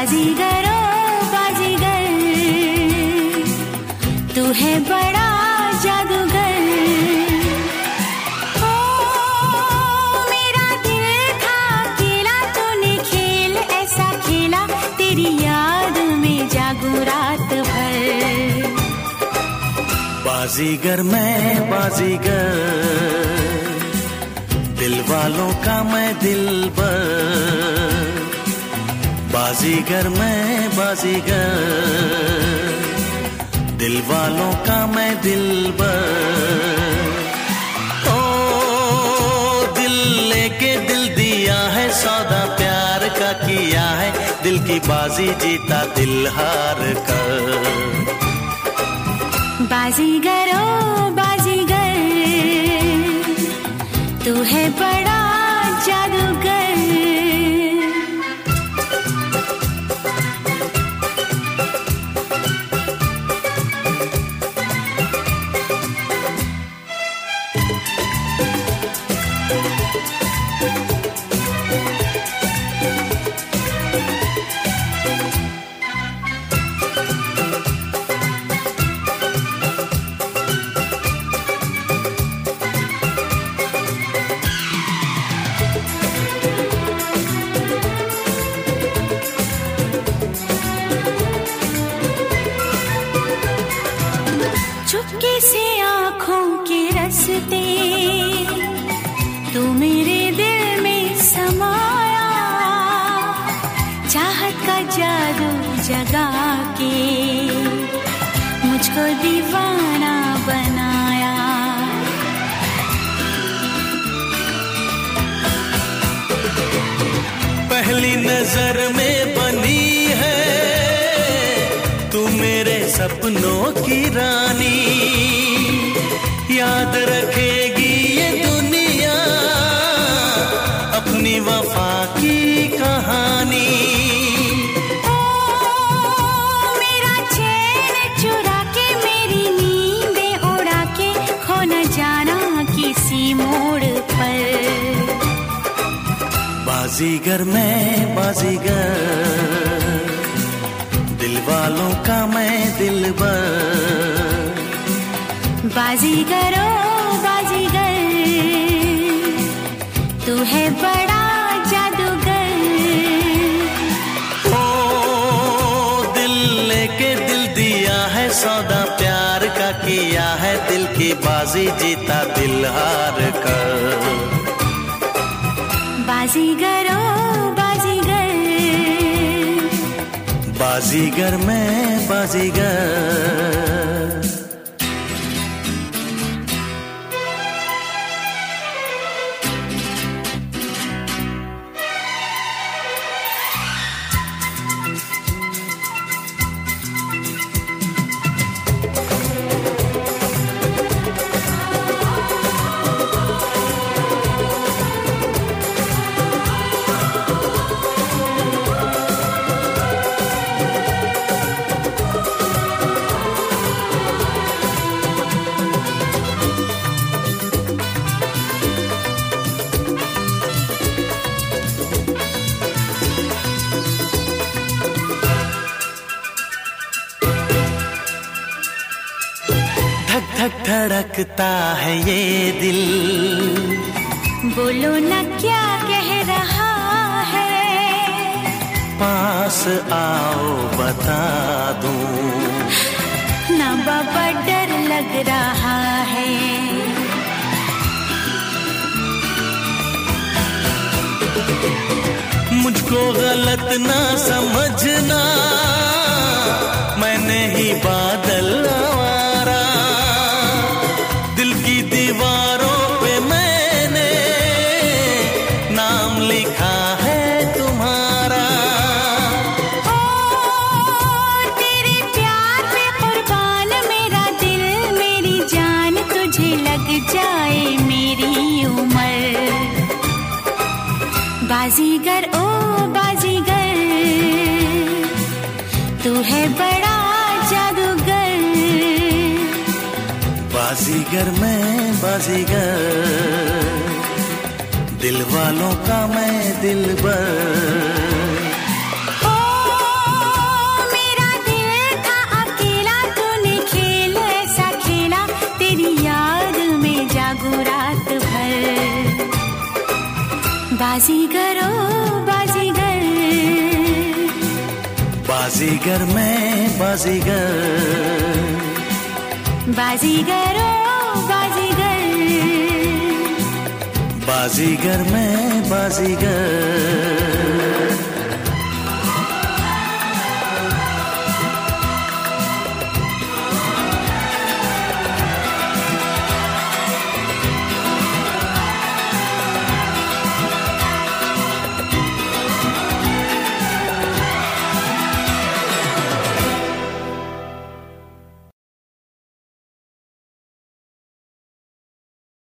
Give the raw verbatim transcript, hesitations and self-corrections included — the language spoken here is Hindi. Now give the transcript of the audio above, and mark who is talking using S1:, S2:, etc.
S1: बाजीगर ओ बाजीगर, तू है बड़ा जादूगर। ओ मेरा दिल था अकेला, तूने खेल ऐसा खेला, तेरी याद में जागू रात भर।
S2: बाजीगर मैं बाजीगर, दिल वालों का मैं दिलबर। बाजीगर मैं बाजीगर, दिल वालों का मैं दिलबर। ओ दिल लेके दिल दिया है, सौदा प्यार का किया है, दिल की बाजी जीता दिल हार कर।
S1: बाजीगर ओ बाजीगर, तू है बड़ा जादूगर। चुपके से आँखों के रस्ते, तू मेरे दिल में समाया, चाहत का जादू जगा के मुझको दीवाना बनाया।
S2: पहली नजर में बनी है तू मेरे सपनों की रानी, याद रखेगी ये दुनिया अपनी वफा की कहानी।
S1: ओ मेरा चैन चुरा के, मेरी नींदें उड़ा के, खो न जाना किसी मोड़ पर।
S2: बाजीगर मैं बाजीगर, दिल वालों का मैं दिलबर।
S1: बाजीगर ओ बाजीगर, तू है बड़ा जादूगर।
S2: ओ दिल लेके दिल दिया है, सौदा प्यार का किया है, दिल की बाजी जीता दिल हार कर।
S1: बाजीगर ओ बाजीगर,
S2: बाजीगर मैं बाजीगर। धक धक धड़कता है ये दिल,
S1: बोलो न क्या कह रहा है,
S2: पास आओ बता दूं,
S1: ना बाबा डर लग रहा है।
S2: मुझको गलत ना समझना, मैं नहीं बादल आवारा, दिल की दीवारों पे मैंने नाम लिखा है तुम्हारा।
S1: ओ तेरे प्यार पे कुर्बान मेरा दिल मेरी जान, तुझे लग जाए मेरी उम्र। बाजीगर ओ बाजीगर, तू है बड़ा जादूगर।
S2: बाजीगर मैं बाजीगर, दिल वालों का मैं दिलबर।
S1: ओ
S2: बाजीगर मैं बाजीगर,
S1: बाजीगर ओ बाजीगर,
S2: बाजीगर मैं बाजीगर।